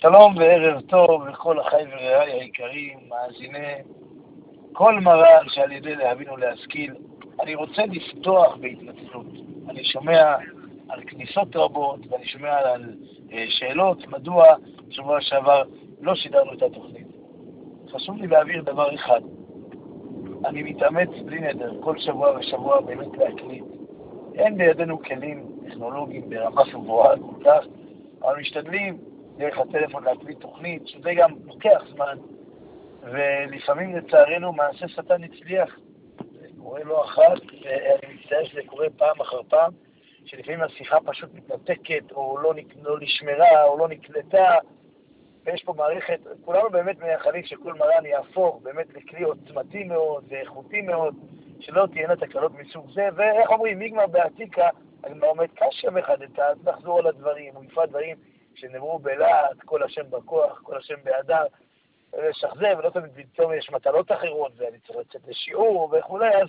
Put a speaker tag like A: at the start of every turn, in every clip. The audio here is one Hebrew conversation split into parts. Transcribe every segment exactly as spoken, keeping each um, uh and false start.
A: שלום וערב טוב לכל אחי ורעי היקרים, מאזיני כל מרן שעל ידי להבין ולהשכיל. אני רוצה לפתוח בהתנצלות. אני שומע על כניסות רבות ואני שומע על שאלות מדוע שבוע שעבר לא שידרנו את התוכנית. חשוב לי להעביר דבר אחד. אני מתאמץ בלי נדר כל שבוע ושבוע באמת להקליט. אין בידינו כלים טכנולוגיים ברמה גבוהה כל כך, אבל משתדלים דרך הטלפון להקליט תוכנית, שזה גם לוקח זמן, ולפעמים לצערנו מעשה שטן הצליח. זה קורה לא אחת, ואני מצטער שזה קורה פעם אחר פעם, שלפעמים השיחה פשוט מתנתקת, או לא, לא נשמרה, או לא נקלטה, ויש פה מערכת, כולנו באמת מייחלים שכל מרן יהפוך באמת לכלי עוצמתי מאוד, ואיכותי מאוד, שלא תהיינה תקלות מסוג זה, ואיך אומרים, מגמר בעתיקה, הגמרא אומרת, קשה מחדתה, אז נחזור על הדברים, הוא יפרט דברים שנאמרו בלהט, כל השם בכוח, כל השם בהדר, לשחזר, ולא תמיד פתאום יש מטלות אחרות, ואני צריך לצאת לשיעור וכו'. אז,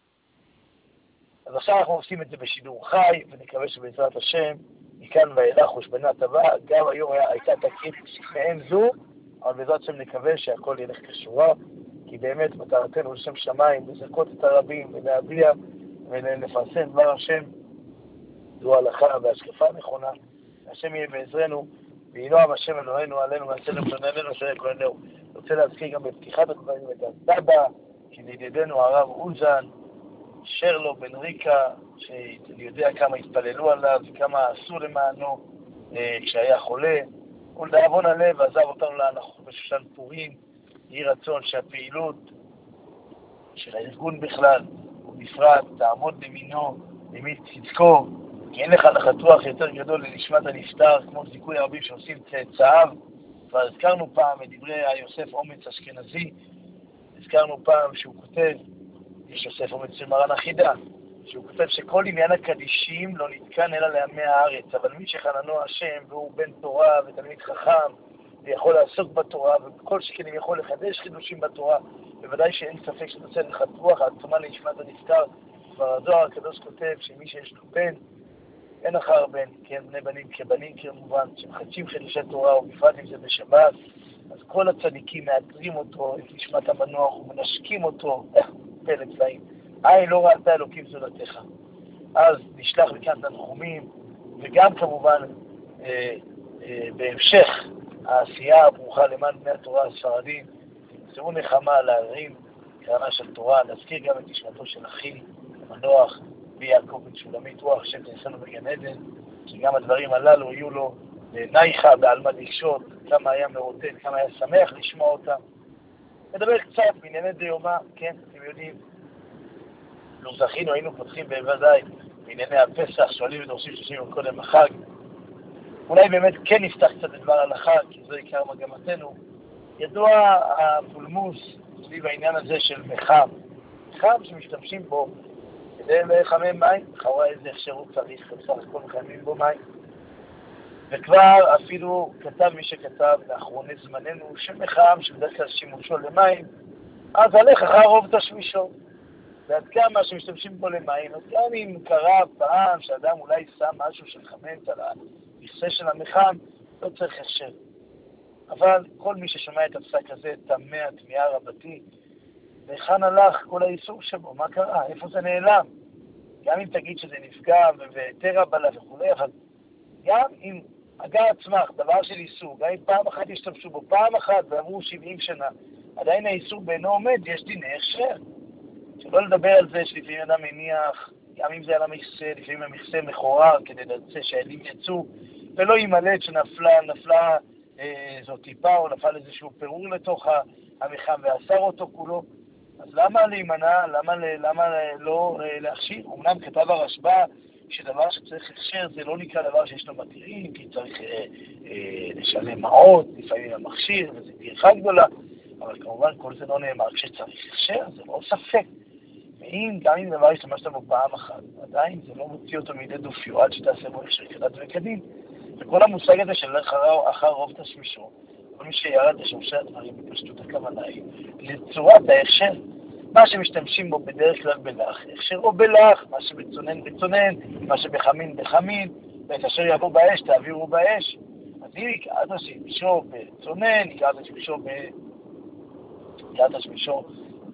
A: אז עכשיו אנחנו עושים את זה בשידור חי, ונקווה שבעזרת השם, מכאן ואילך חושבנה טובה, גם היום הייתה תקרית מעין זו, אבל בעזרת השם נקווה שהכל ילך כשורה, כי באמת מטרתנו לשם שמיים, לזכות את הרבים, ולהביע ולפרסם דבר השם, זו הלכה והשקפה הנכונה, השם יהיה בעזרנו, וינועם השם אלוהינו עלינו, ועשינו בננו, אשר יקרננו. אני רוצה להזכיר גם בפתיחת הדברים את הסבא, של ידידנו הרב אוזן, שרלו בן ריקה, שאני יודע כמה התפללו עליו, וכמה עשו למענו אה, כשהיה חולה. ולדאבון הלב עזב אותנו לאנחנו בשושן פורים, יהי רצון שהפעילות של הארגון בכלל, ובפרט תעמוד למינו, למי צדקו, כי אין לך נחתוח יותר גדול לנשמת הנפטר, כמו זיכוי הרבים שעושים צאצאיו. כבר הזכרנו פעם את דברי יוסף אומץ אשכנזי, הזכרנו פעם שהוא כותב, יש יוסף אומץ של מרן החידה, שהוא כותב שכל עניין הקדישים לא נתקן אלא לעמי הארץ, אבל מי שחננו השם והוא בן תורה ותלמיד חכם, ויכול לעסוק בתורה, וכל שכנים יכול לחדש חידושים בתורה, בוודאי שאין ספק שנושא נחתוח, העצומה לנשמת הנפטר. כבר הזוהר הקדוש כותב שמי שיש לו בן, אין אחר בן, כן, בני בנים כבנים כמובן, שמחדשים חידושי תורה, ובפרט אם זה בשבת, אז כל הצדיקים מאתרים אותו, את נשמת המנוח, ומנשקים אותו, איך פלא צבעים, עין לא ראתה אלוקים זולתך. אז נשלח מכאן תנחומים, וגם כמובן אה, אה, בהמשך העשייה הברוכה למען בני התורה הספרדים, תמצאו נחמה להרים קרנה של תורה, נזכיר גם את נשמתו של אחי המנוח, ויעקב בן שולמית, רוח השם תעשנו בגן עדן, כי גם הדברים הללו יהיו לו נייחה בעלמא דקשות, כמה היה מרוטט, כמה היה שמח לשמוע אותם. נדבר קצת בענייני דיומא, כן, אתם יודעים, לא זכינו, היינו פותחים בוודאי בענייני הפסח, שואלים ודורשים שלושים יום קודם החג. אולי באמת כן נפתח קצת לדבר על החג, כי זה עיקר מגמתנו. ידוע הפולמוס סביב העניין הזה של מחם, מחם שמשתמשים בו כדי לחמם מים, לכאורה איזה הכשר הוא צריך, בסך הכל מחממים בו מים. וכבר אפילו כתב מי שכתב לאחרוני זמננו שמחם שבדרך כלל שימושו למים, אז הלך אחר רוב תשמישו. ועד כמה שמשתמשים בו למים, אז גם אם קרה פעם שאדם אולי שם משהו של חמץ על המכסה של המחם, לא צריך הכשר. אבל כל מי ששומע את הפסק הזה תמה תמיהה רבתי, וכאן הלך כל האיסור שבו, מה קרה? איפה זה נעלם? גם אם תגיד שזה נפגע ותרע בלה וכו', אבל גם אם אגר עצמך, דבר של איסור, גם אם פעם אחת השתמשו בו, פעם אחת ועברו שבעים שנה, עדיין האיסור בינו עומד, יש דיני הכשר. שלא לדבר על זה שלפעמים אדם מניח, גם אם זה על המכסה, לפעמים המכסה מכורר כדי לצא שהעלים יצאו, ולא ימלט שנפלה, נפלה אה, זו טיפה או נפל איזשהו פירור לתוך המחם ואסר אותו כולו. אז למה להימנע, למה, למה לא להכשיר? אמנם כתב הרשב"א שדבר שצריך הכשר זה לא נקרא דבר שיש לו מתירים, כי צריך אה, אה, לשלם מעות, לפעמים המכשיר, וזו טרחה גדולה, אבל כמובן כל זה לא נאמר כשצריך הכשר, זה לא ספק. ואם גם אם דבר השתמשת בו פעם אחת, עדיין זה לא מוציא אותו מידי דופיו, עד שתעשה בו הכשר כדת וכדין. וכל המושג הזה של אחר, אחר רוב תשמישו, כל מי שירד לשורשי הדברים בפשטות הכוונה היא לצורת ההכשר. מה שמשתמשים בו בדרך כלל בלח, הכשר או בלח, מה שבצונן בצונן, מה שבחמין בחמין, ואת אשר יבוא באש תעבירו באש. אז אם יקרת שמישו בצונן, יקרת שמישו ב... יקרת שמישו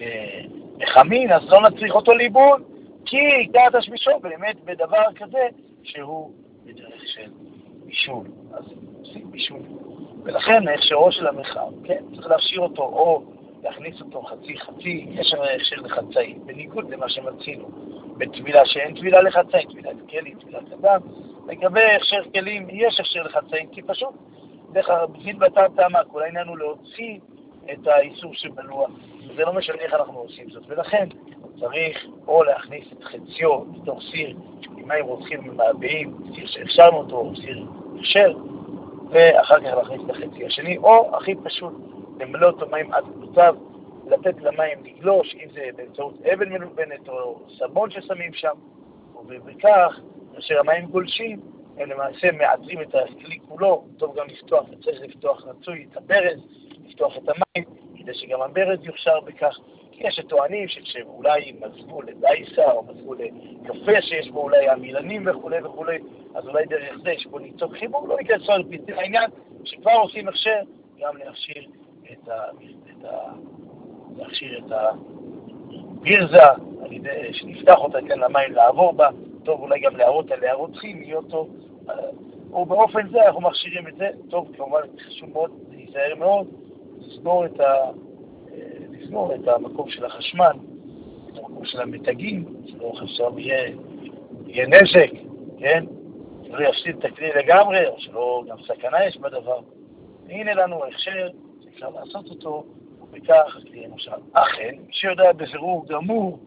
A: בחמין, אז לא נצריך אותו ליבון, כי יקרת שמישו באמת בדבר כזה שהוא בדרך של בישול. אז עושים בישול. ולכן ההכשרו של המחם, כן, צריך להכשיר אותו או להכניס אותו חצי חצי, יש הכשר לחצאי, בניגוד למה שמצינו בטבילה שאין טבילה לחצאי, טבילת כלים, טבילת אדם. לגבי הכשר כלים, יש הכשר לחצאי, כי פשוט בשביל בתר טעמה, כל העניין הוא להוציא את האיסור שבלוע, וזה לא משנה איך אנחנו עושים זאת, ולכן צריך או להכניס את חציו בתוך סיר עם מים רוצחים ומעבעים, סיר שהכשרנו אותו, או סיר הכשר, ואחר כך להכניס את החצי השני, או הכי פשוט, למלא אותו מים עד גבולותיו, לתת למים לגלוש, אם זה באמצעות אבן מלובנת או סבון ששמים שם, ובכך, כאשר המים גולשים, הם למעשה מעצרים את הכלי כולו, טוב גם לפתוח, וצריך לפתוח רצוי את הברז, לפתוח את המים, כדי שגם הברז יוכשר בכך, כי יש טוענים שאולי מזגו לדייסה, או מזגו לקפה שיש בו אולי המילנים וכו' וכו', אז אולי דרך זה יש בו ניצוק חיבור, לא ניכנס לצורך לפרטי העניין, שכבר עושים הכשר, גם להכשיר את ה... את ה... להכשיר את הבירזה, על ידי שנפתח אותה כאן למים לעבור בה, טוב אולי גם להראות עליה רוצחים, להיות טוב, ובאופן זה אנחנו מכשירים את זה, טוב כמובן חשוב מאוד, להיזהר מאוד, לסגור את ה... לסגור את המקום של החשמל, את המקום של המתגים, שלא חשוב יהיה, יהיה נזק, כן? שלא יפסיד את הכלי לגמרי, או שלא גם סכנה יש בדבר. הנה לנו הכשר, שאפשר לעשות אותו, ובכך הכלי למשל. אכן, מי שיודע בבירור גמור,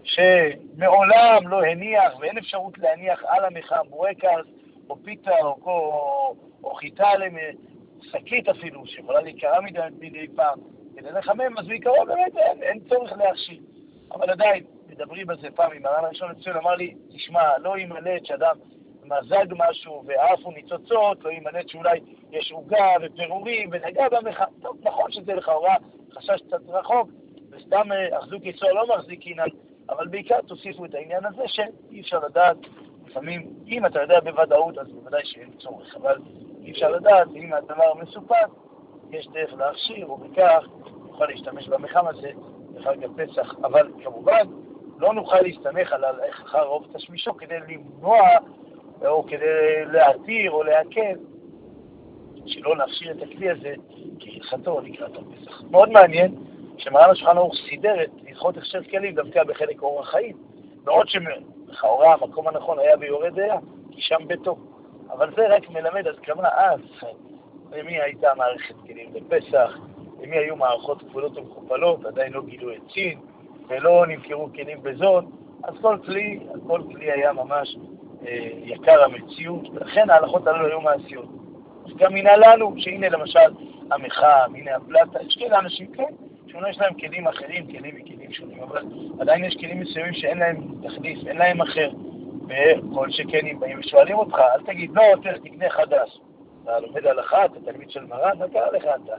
A: שמעולם לא הניח, ואין אפשרות להניח על המחם בורקס, או פיתה, או, או, או חיטה שקית אפילו, שיכולה להיקרא מדי, מדי פעם, כדי לחמם, אז בעיקרון באמת אין, אין צורך להכשיר. אבל עדיין, מדברים על זה פעם, עם הר"ן הראשון לציון אמר לי, תשמע, לא יימלט שאדם מזג משהו ועפו ניצוצות, לא יימלט שאולי יש עוגה ופירורים ונגע במחם. טוב, נכון שזה לכאורה חשש קצת רחוק, וסתם אחזוק יצור לא מחזיק עינן, אבל בעיקר תוסיפו את העניין הזה שאי אפשר לדעת, לפעמים, אם אתה יודע בוודאות, אז בוודאי שאין צורך, אבל אי אפשר לדעת, אם הדבר מסופק, יש דרך להכשיר, ובכך נוכל להשתמש במחם הזה בחג הפסח. אבל כמובן, לא נוכל להסתמך על אחר רוב תשמישו כדי למנוע, או כדי להתיר או להקל, שלא להכשיר את הכלי הזה כהלכתו לקראת הפסח. מאוד מעניין שמרן השולחן ערוך סידר את הלכות הכשר כלים דווקא בחלק אורח חיים, בעוד שלכאורה המקום הנכון היה ביורה דעה, כי שם ביתו. אבל זה רק מלמד עד כמה אז, למי הייתה מערכת כלים לפסח, למי היו מערכות כפולות ומכופלות, עדיין לא גילו עצים, ולא נמכרו כלים בזול, אז כל כלי, כל כלי היה ממש אה, יקר המציאות, ולכן ההלכות הללו היו מעשיות. גם הנה לנו, שהנה למשל המחם, הנה הפלטה, יש כאלה אנשים, כן, שאולי יש להם כלים אחרים, כלים מכלים שונים, אבל עדיין יש כלים מסוימים שאין להם תחליף, אין להם אחר, וכל שכן אם באים ושואלים אותך, אל תגיד, לא, תקנה חדש. אתה לומד הלכה, אתה תלמיד של מרן, מה קרה לך אתה?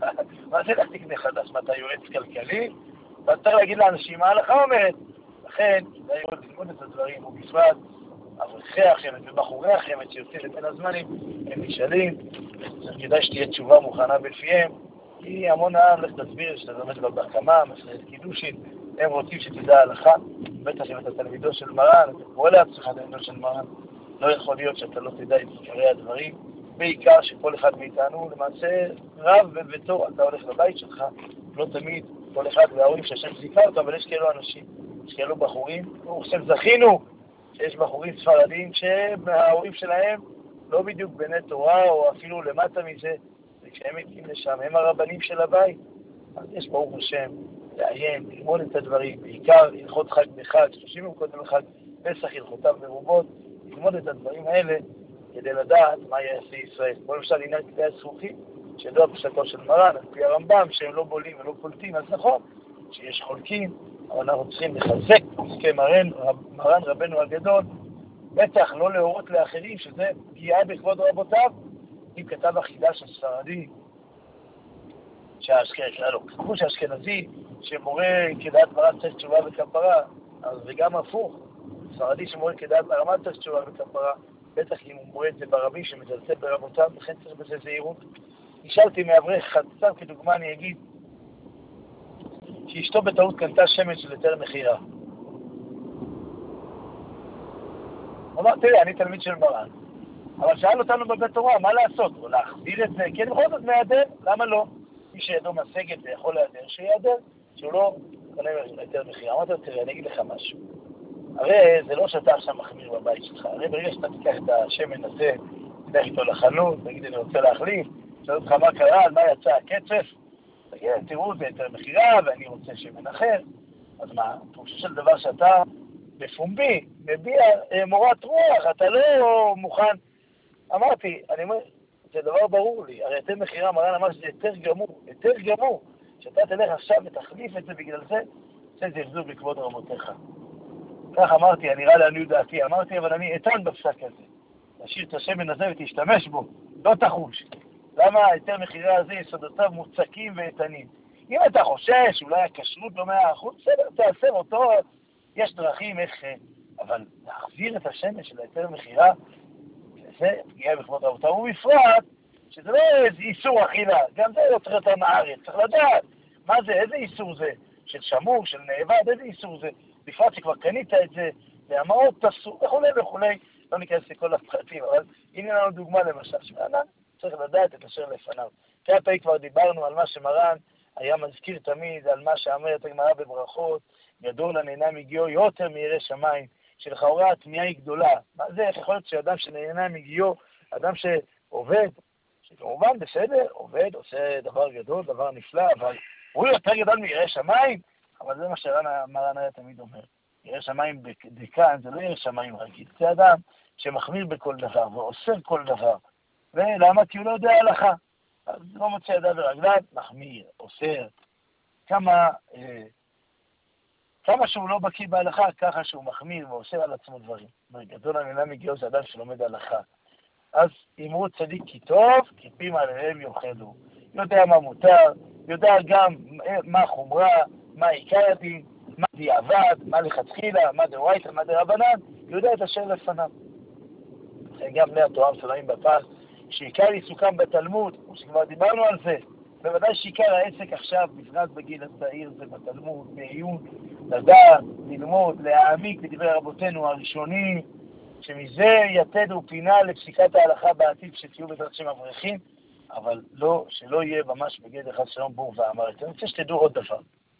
A: מה זה לך תקנה חדש? מה אתה יועץ כלכלי? אתה צריך להגיד לאנשים מה ההלכה אומרת. לכן, כדאי ללמוד את הדברים, ובפרט, אברכי החמד ובחורי החמד שיוצאים לבין הזמנים, הם נשאלים, כדאי שתהיה תשובה מוכנה בפיהם, כי המון העם, לך תסביר שאתה לומד בבקמה, מסלת קידושין, הם רוצים שתדע הלכה, בטח אם אתה תלמידו של מרן, אתה קורא לעצמך תלמידו של מרן, לא יכול להיות שאתה לא תדע את עיקרי הדברים, בעיקר שכל אחד מאיתנו למעשה רב בביתו, אתה הולך לבית שלך, לא תמיד כל אחד וההורים שהשם זיכה אותו, אבל יש כאלו אנשים, יש כאלו בחורים, ברוך השם זכינו שיש בחורים ספרדים שההורים שלהם לא בדיוק בני תורה או אפילו למטה מזה, וכשהם מגיעים לשם הם הרבנים של הבית, אז יש ברוך השם לעיין, ללמוד את הדברים, בעיקר הלכות חג בחג, שלושים יום קודם לחג פסח, הלכותיו מרובות, ללמוד את הדברים האלה כדי לדעת מה יעשה ישראל. בוא למשל עניין כדי הזכוכים, שידוע פשטו של מרן, על פי הרמב"ם, שהם לא בולים ולא פולטים, אז נכון שיש חולקים, אבל אנחנו צריכים לחזק פסקי מרן, מרן רבנו הגדול, בטח לא להורות לאחרים, שזה פגיעה בכבוד רבותיו. אם כתב החידה של ספרדי, שהאשכנזי, לא, כתבו שהאשכנזי, שמורה כדעת מרן צריך תשובה וכפרה, אז זה גם הפוך, ספרדי שמורה כדעת מרן צריך תשובה וכפרה, בטח אם הוא רואה את זה ברבים שמזלצל ברבותיו, לכן צריך בזה זהירות. נשאלתי מאברך אחד, סתם כדוגמה אני אגיד, שאשתו בטעות קנתה שמן של יותר מחירה. הוא אמר, תראה, אני תלמיד של מרן, אבל שאל אותנו בבית תורה, מה לעשות? או להחזיר את זה? כן, בכל זאת מהיעדר, למה לא? מי שידו משגת ויכול להיעדר, שיעדר, שהוא לא קנה יותר מחירה. אמרתי לו, תראה, אני אגיד לך משהו. הרי זה לא שאתה עכשיו מחמיר בבית שלך, הרי ברגע שאתה תיקח את השמן הזה, תלך איתו לחנות, תגיד, אני רוצה להחליף, שאל אותך מה קרה, על מה יצא הקצף, תגיד, תראו, זה יותר מחירה, ואני רוצה שמן אחר. אז מה? פירושו של דבר שאתה בפומבי, מביע אה, מורת רוח, אתה לא מוכן. אמרתי, אני אומר, זה דבר ברור לי, הרי יותר מחירה, מרן אמר שזה יותר גמור, יותר גמור, שאתה תלך עכשיו ותחליף את זה בגלל זה, זה זלזול בכבוד רמותיך. כך אמרתי, אני נראה לעניות דעתי, אמרתי, אבל אני איתן בפסק הזה. תשאיר את השמן הזה ותשתמש בו, לא תחוש. למה יותר מחירה הזה יסודותיו מוצקים ואיתנים? אם אתה חושש, אולי הכשרות לא מאה אחוז, בסדר, תעשה אותו, יש דרכים איך, אבל להחזיר את השמן של היותר מחירה, זה פגיעה בכבוד רבותיו, ובפרט שזה לא איזה איסור אכילה, גם זה לא צריך יותר מהארץ, צריך לדעת מה זה, איזה איסור זה, של שמור, של נאבד, איזה איסור זה, בפרט שכבר קנית את זה, והמעות תפסו, וכולי וכולי, לא ניכנס לכל הפרטים, אבל הנה לנו דוגמה למשל, שמענה, צריך לדעת את אשר לפניו. כמה פעמים כבר דיברנו על מה שמרן היה מזכיר תמיד, על מה שאמרת הגמרא בברכות, גדול הנהנה מגיעו יותר מירא שמיים, שלכאורה התמיהה היא גדולה. מה זה? איך יכול להיות שאדם שנהנה מגיעו, אדם שעובד, שכמובן בסדר, עובד, עושה דבר גדול, דבר נפלא, אבל הוא יותר גדול מירא שמיים? אבל זה מה שמרן היה תמיד אומר. ירא שמיים בדיקן, זה לא ירא שמיים רגיל. זה אדם שמחמיר בכל דבר ואוסר כל דבר. ולמה? כי הוא לא יודע הלכה. אז לא מוצא ידיו ורגליו, מחמיר, אוסר. כמה... אה, כמה שהוא לא בקיא בהלכה, ככה שהוא מחמיר ועושה על עצמו דברים. גדול הנהנה מגיעו זה אדם שלומד הלכה. אז אמרו צדיק כי טוב, כי פיהם עליהם יאכלו. יודע מה מותר, יודע גם מה חומרה, מה עיקר הדין, מה דיעבד, מה לכתחילה, מה דאורייתא, מה דרבנן, יודע את אשר לפניו. גם בני התורה מסודרים בפס, שעיקר עיסוקם בתלמוד, כמו שכבר דיברנו על זה, בוודאי שעיקר העסק עכשיו, בפרט בגיל הצעיר, זה בתלמוד, בעיון, לדעת, ללמוד, להעמיק בדברי רבותינו הראשונים, שמזה יתד ופינה לפסיקת ההלכה בעתיד שתהיו בעזרת שם אברכים, אבל לא, שלא יהיה ממש בגדר חס שלום בור ואמרת. אני רוצה שתדעו עוד דבר.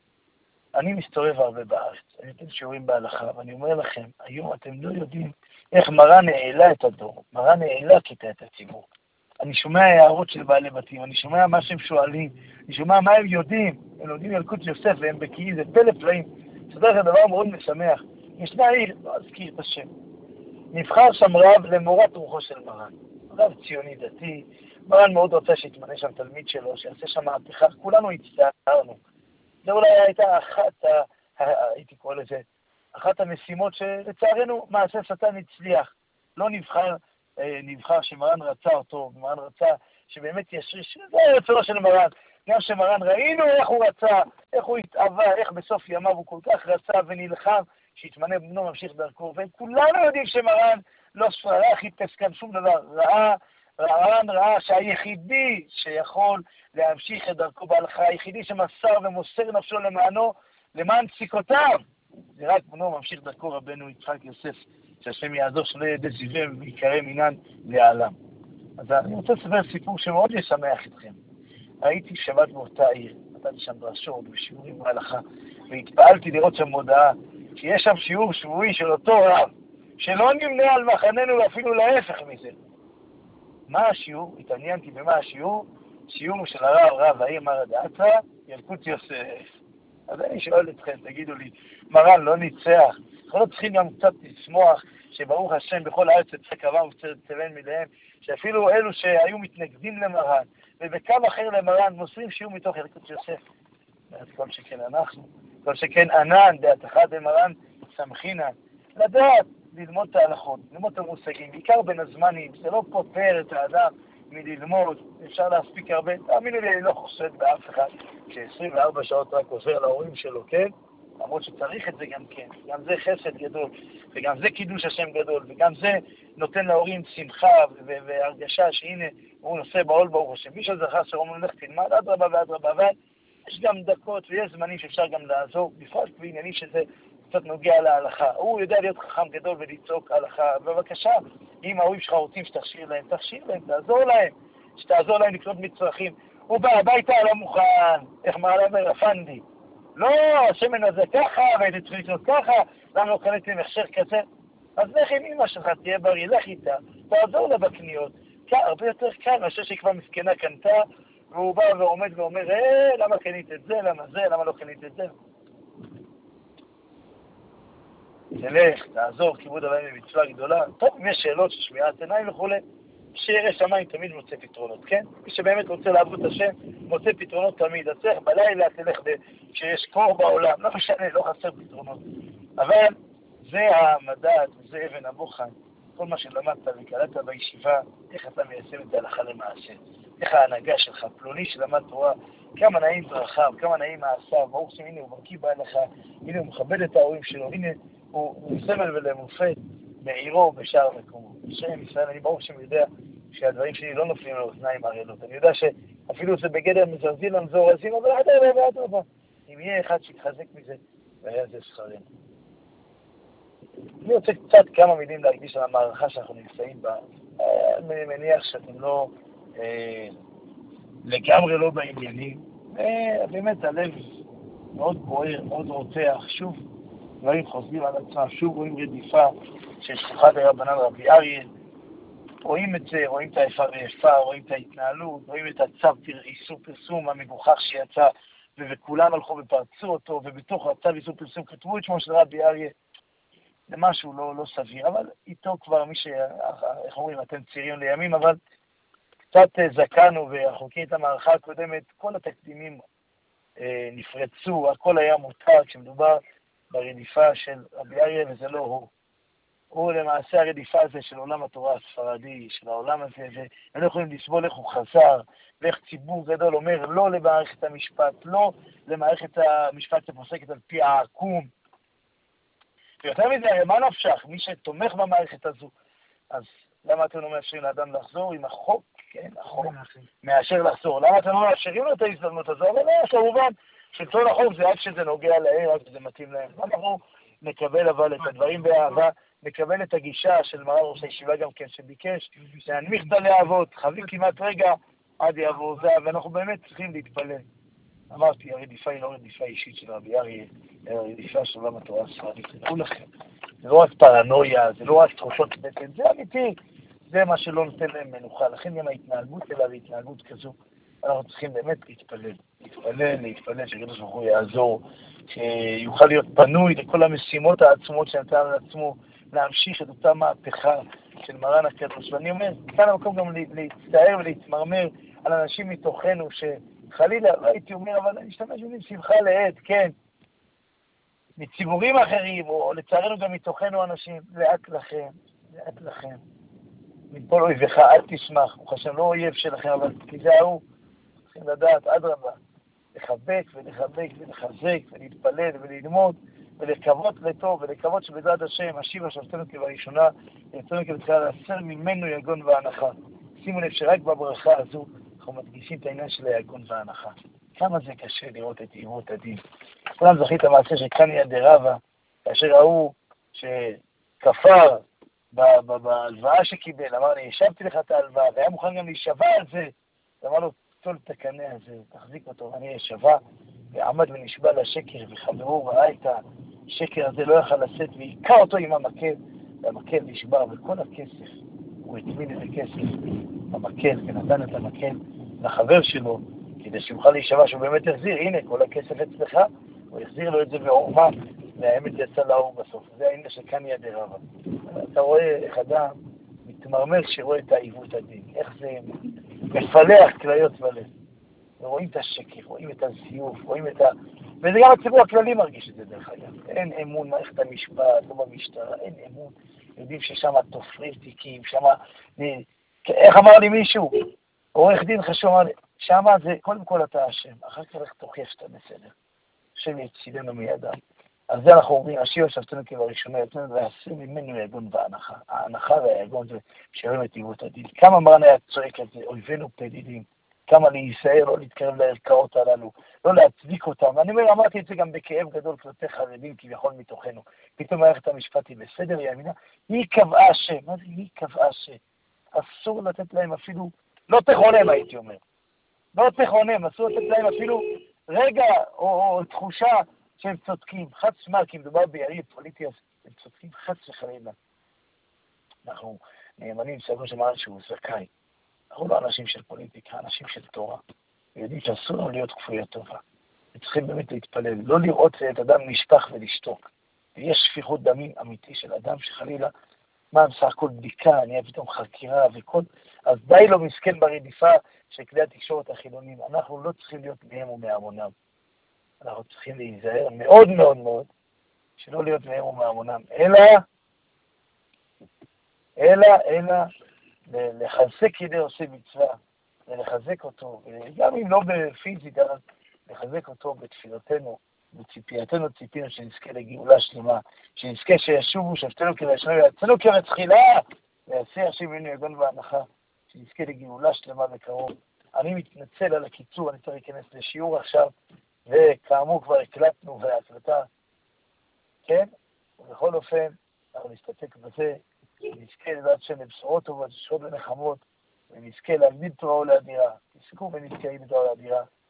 A: אני מסתובב הרבה בארץ, אני נותן שיעורים בהלכה, ואני אומר לכם, היום אתם לא יודעים איך מרן העלה את הדור, מרן העלה כיתה את הציבור. אני שומע הערות של בעלי בתים, אני שומע מה שהם שואלים, אני שומע מה הם יודעים, הם לומדים ילקוט יוסף והם בקיאים, זה פלא פלאים. זה דבר מאוד משמח. ישנה עיר, לא אזכיר את השם. נבחר שם רב למורת רוחו של מרן. רב ציוני דתי, מרן מאוד רוצה שיתמנה שם תלמיד שלו, שיעשה שם מהפכה, כולנו הצטערנו. זה אולי הייתה אחת, הייתי קורא לזה, אחת המשימות שלצערנו מעשה שטן הצליח. לא נבחר, נבחר שמרן רצה אותו, מרן רצה שבאמת ישריש, זה רצונו של מרן. גם שמרן ראינו איך הוא רצה, איך הוא התאווה, איך בסוף ימיו הוא כל כך רצה ונלחם, שהתמנה בנו ממשיך דרכו, וכולנו יודעים שמרן לא ספרה, חיפש כאן שום דבר, ראה, מרן ראה שהיחידי שיכול להמשיך את דרכו בהלכה, היחידי שמסר ומוסר נפשו למענו, למען פסיקותיו, זה רק בנו ממשיך דרכו רבנו יצחק יוסף, שהשם יעזור שלא יהיה דזיבה ויקרא מינן לעולם. אז אני רוצה לספר סיפור שמאוד ישמח אתכם. הייתי שבת באותה עיר, נתתי שם דרשות ושיעורים בהלכה, והתפעלתי לראות שם מודעה, שיש שם שיעור שבועי של אותו רב, שלא נמנה על מחננו ואפילו להפך מזה. מה השיעור? התעניינתי במה השיעור? שיעור של הרב, רב העיר מרא דאתרא, ילקוט יוסף. אז אני שואל אתכם, תגידו לי, מרן לא ניצח, אנחנו לא צריכים גם קצת לשמוח, שברוך השם בכל הארץ יצא קרבם וצלם מלהם, שאפילו אלו שהיו מתנגדים למרן, ובקו אחר למרן מוסרים שיעור מתוך ילקוט יוסף. אז כל שכן אנחנו, כל שכן ענן, דעת אחד במרן, סמכינן, לדעת, ללמוד את ההלכות, ללמוד את המושגים, בעיקר בין הזמנים, זה לא פותר את האדם מללמוד, אפשר להספיק הרבה, תאמינו לי, אני לא חושד באף אחד, ש-עשרים וארבע שעות רק עוזר להורים שלו, כן? למרות שצריך את זה גם כן, גם זה חסד גדול, וגם זה קידוש השם גדול, וגם זה נותן להורים שמחה והרגשה שהנה הוא נושא בעול ברוך השם. מי שזכה שאומרים לך תלמד, אדרבה ואדרבה, אבל יש גם דקות ויש זמנים שאפשר גם לעזור, בפרט בעניינים שזה קצת נוגע להלכה. הוא יודע להיות חכם גדול ולצעוק הלכה, בבקשה, אם ההורים שלך רוצים שתכשיר להם, תכשיר להם, תעזור להם, שתעזור להם לקנות מצרכים. הוא בא הביתה לא מוכן, איך מעלה ברפנדי. לא, השמן הזה ככה, והייתי צריך לקנות ככה, למה לא קניתי מחשר כזה? אז לך עם אמא שלך, תהיה בריא, לך איתה, תעזור לה בקניות. הרבה יותר קל, מאשר שהיא כבר מסכנה קנתה, והוא בא ועומד ואומר, אה, למה קנית את זה, למה זה, למה לא קנית את זה? תלך, תעזור, כיבוד אביי במצווה גדולה. טוב, אם יש שאלות של שמיעת עיניים וכו', שירא שמיים תמיד מוצא פתרונות, כן? מי שבאמת רוצה לעבוד את השם, מוצא פתרונות תמיד. אז צריך בלילה, תלך כשיש קור בעולם, לא משנה, לא חסר פתרונות. אבל זה המדד, זה אבן הבוחן. כל מה שלמדת וקלטת בישיבה, איך אתה מיישם את ההלכה למעשה. איך ההנהגה שלך, פלוני שלמד תורה, כמה נעים דרכיו, כמה נעים מעשיו, ברוך שם, הנה הוא מרכיב בהלכה, הנה הוא מכבד את ההורים שלו, הנה הוא, הוא סמל ולמופת בעירו בשאר מקומו. בשם ישראל, אני ברוך שם יודע שהדברים שלי לא נופלים לאוזניים ערלות. אני יודע שאפילו זה בגדר מזרזיל למזורזים, אבל עד הרבה ועד הרבה. אם יהיה אחד שיתחזק מזה, והיה זה שכרנו. אני רוצה קצת כמה מילים להקדיש על המערכה שאנחנו נמצאים בה. אני מניח שאתם לא, אה, לגמרי לא בעניינים. באמת הלב מאוד בוער, מאוד רותח. שוב, דברים חוזרים על עצמם, שוב רואים רדיפה של שלוחת הרבנן רבי אריה. רואים את זה, רואים את האיפה ואיפה, רואים את ההתנהלות, רואים את הצו איסור פרסום המגוחך שיצא, וכולם הלכו ופרצו אותו, ובתוך הצו איסור פרסום כתבו את שמו של רבי אריה. זה משהו לא, לא סביר, אבל איתו כבר מי ש... איך אומרים, אתם צעירים לימים, אבל קצת זקנו ורחוקים את המערכה הקודמת, כל התקדימים אה, נפרצו, הכל היה מותר כשמדובר ברדיפה של רבי אריה, וזה לא הוא. הוא למעשה הרדיפה הזה של עולם התורה הספרדי, של העולם הזה, והם לא יכולים לסבול איך הוא חזר, ואיך ציבור גדול אומר לא למערכת המשפט, לא למערכת המשפט שפוסקת על פי העקום, ויותר מזה, הרי מה נפשך? מי שתומך במערכת הזו, אז למה אתם לא מאפשרים לאדם לחזור עם החוק? כן, החוק מאשר לחזור. למה אתם לא מאפשרים לו את ההזדמנות הזו? אבל לא, כמובן, שלטון החוק זה עד שזה נוגע להם, עד שזה מתאים להם. אנחנו נקבל אבל את הדברים באהבה, נקבל את הגישה של מרן ראש הישיבה גם כן, שביקש להנמיך את הלהבות, חווים כמעט רגע עד יעבור זה, ואנחנו באמת צריכים להתפלל. אמרתי, הרדיפה היא לא רדיפה אישית של רבי אריה, אלא רדיפה של עולם התורה הספרדית. תדעו לכם, זה לא רק פרנויה, זה לא רק תחושות בטן, זה אמיתי, זה מה שלא נותן להם מנוחה. לכן גם ההתנהגות אליו היא התנהגות כזו, אנחנו צריכים באמת להתפלל, להתפלל, להתפלל, שקדוש ברוך הוא יעזור, שיוכל להיות פנוי לכל המשימות העצומות שנתן על עצמו, להמשיך את אותה מהפכה של מרן הקדוש. ואני אומר, כאן המקום גם להצטער ולהתמרמר על אנשים מתוכנו ש... חלילה, לא הייתי אומר, אבל אני אשתמש בזה שמחה לעד, כן. מציבורים אחרים, או לצערנו גם מתוכנו אנשים, לאט לכם, לאט לכם. מפה לא אויבך, אל תשמח, הוא חשב לא אויב שלכם, אבל תיזהרו, צריכים לדעת, אדרבה, לחבק ולחבק ולחזק ולהתפלל וללמוד ולקוות לטוב ולקוות שבעזרת השם, השיבה שבתנו כבראשונה, יצאנו כבתחילה להסר ממנו יגון והנחה. שימו לב שרק בברכה הזו, אנחנו מדגישים את העניין של היגון וההנחה. כמה זה קשה לראות את עירות הדין. כולם זכית את המעשה של קניה דרבה, כאשר ראו שכפר בהלוואה שקיבל, אמר לי, ישבתי לך את ההלוואה, והיה מוכן גם להישבע על זה, ואמר לו, תול את הקנה הזה, תחזיק אותו, ואני ישבע, ועמד ונשבע לשקר, וחברו ראה את השקר הזה, לא יכל לשאת, והיכה אותו עם המקל, והמקל נשבר, וכל הכסף, הוא התמיד את הכסף, המקל, ונתן את המקל לחבר שלו, כדי שיוכל להישבע שהוא באמת יחזיר, הנה, כל הכסף אצלך, הוא יחזיר לו את זה בעורמה, והאמת יצא לאור בסוף. זה העניין של קניה דרבה. אתה רואה איך אדם מתמרמר שרואה את העיוות הדין, איך זה מפלח כליות בלב. ורואים את השקר, רואים את הזיוף, רואים את ה... וזה גם הציבור הכללי מרגיש את זה דרך אגב. אין אמון מערכת המשפט, לא במשטרה, אין אמון. יודעים ששם תופרים תיקים, שם... איך אמר לי מישהו? עורך דין חשוב אמר לי, שם זה, קודם כל אתה אשם, אחר כך תוכיח שאתה בסדר. השם יצילנו מידם. אז זה אנחנו אומרים, השיר שבתנו כבראשונה, יתנו להסיר ממנו יגון והנחה. ההנחה והיגון זה שרים את עיוות הדין. כמה מרן היה צועק את זה, אויבינו פדידים, כמה להישאר, לא להתקרב לערכאות הללו, לא להצדיק אותם. אני אומר, אמרתי את זה גם בכאב גדול כלפי חרדים, כביכול מתוכנו. פתאום מערכת המשפט היא בסדר, היא אמינה, היא קבעה ש... מה זה היא קבעה ש... אסור לתת להם אפילו, לא תכונם הייתי אומר. לא תכונם, אסור לתת להם אפילו רגע או, או, או תחושה שהם צודקים. חד שמע, כי מדובר ביריב פוליטי, אז הם צודקים חד שחלילה. אנחנו נאמנים סגרו שמרן שהוא זכאי. אנחנו לא אנשים של פוליטיקה, אנשים של תורה. ויודעים שאסור לנו להיות כפויי טובה. וצריכים באמת להתפלל, לא לראות את אדם נשפך ולשתוק. ויש שפיכות דמים אמיתי של אדם שחלילה, מה בסך הכל בדיקה, נהיה פתאום חקירה וכל, אז די לא מסכן ברדיפה של כלי התקשורת החילונים. אנחנו לא צריכים להיות מהם ומהמונם. אנחנו צריכים להיזהר מאוד מאוד מאוד, שלא להיות מהם ומהמונם, אלא, אלא, אלא, לחזק ידי עושה מצווה, ולחזק אותו, גם אם לא בפיזית, אבל לחזק אותו בתפילותינו, בציפייתנו ציפינו שנזכה לגאולה שלמה, שנזכה שישובו שבתנו כבראשונה ויצאנו כארץ תחילה, ויעשה השם ממנו יגון והנחה, שנזכה לגאולה שלמה בקרוב. אני מתנצל על הקיצור, אני צריך להיכנס לשיעור עכשיו, וכאמור כבר הקלטנו וההקלטה, כן? ובכל אופן, אנחנו נסתפק בזה, נזכה לדעת שם לבשורות טובות, שעות ונחמות, ונזכה להגדיל תורה ולאדירה. תזכו ונזכה להגדיל תורה ולאדירה.